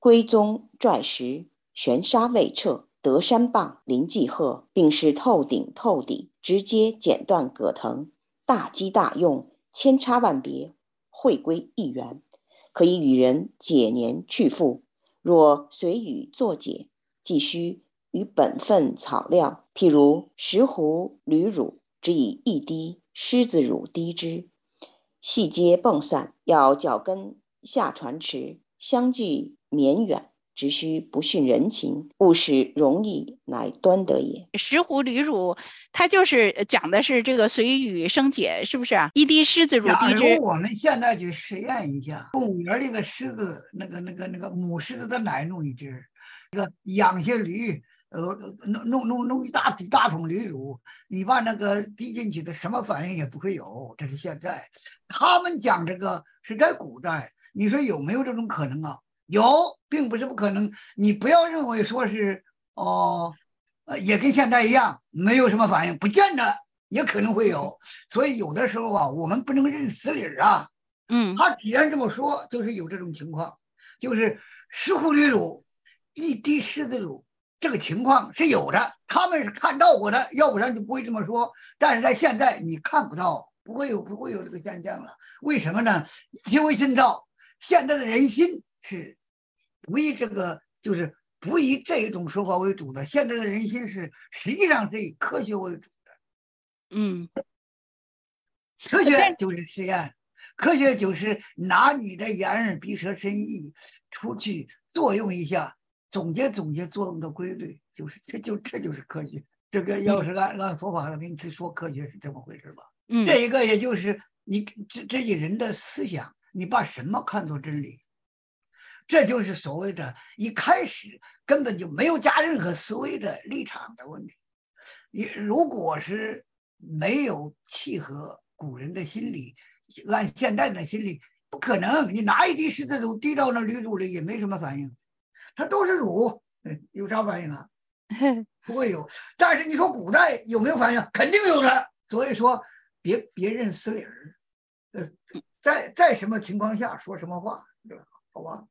龟宗拽石，悬沙未彻，得山棒，临济壑，并是透顶透底，直接剪断葛藤，大机大用，千差万别，会归一元，可以与人解年去复。若随语作解，既需与本分草料，譬如石斛、驴乳，只以一滴狮子乳滴之，细皆迸散，要脚跟下船迟，相距绵远，只需不逊人情，勿使容易，乃端得也。 石斛驴乳，它就是讲的是这个随语生解，是不是啊？一滴狮子乳滴假之。 如我们现在去实验一下，动物园里的狮子，那个母狮子的奶弄一只，养些驴，弄一大桶驴乳，你把那个滴进去的，什么反应也不会有。这是现在，他们讲这个是在古代，你说有没有这种可能啊？有，并不是不可能。你不要认为说是也跟现在一样，没有什么反应，不见得，也可能会有。所以有的时候啊，我们不能认死理啊。他既然这么说，就是有这种情况，就是石斛驴乳一滴狮子乳，这个情况是有的，他们是看到过的，要不然就不会这么说。但是在现在你看不到，不会有这个现象了。为什么呢？因为现在的人心是不以这个，就是不以这种说法为主的。现在的人心是实际上是以科学为主的。科学就是实验。科学就是拿你的眼耳鼻舌身意出去作用一下，总结作用的规律，这就是科学。这个要是按佛法的名词说，科学是这么回事吧？这一个也就是你这些人的思想，你把什么看作真理？这就是所谓的一开始根本就没有加任何思维的立场的问题。你如果是没有契合古人的心理，按现代的心理，不可能。你拿一滴狮子乳滴到那驴乳里也没什么反应，它都是乳，有啥反应啊？不会有。但是你说古代有没有反应？肯定有的。所以说别认死理儿，在什么情况下说什么话，好吧？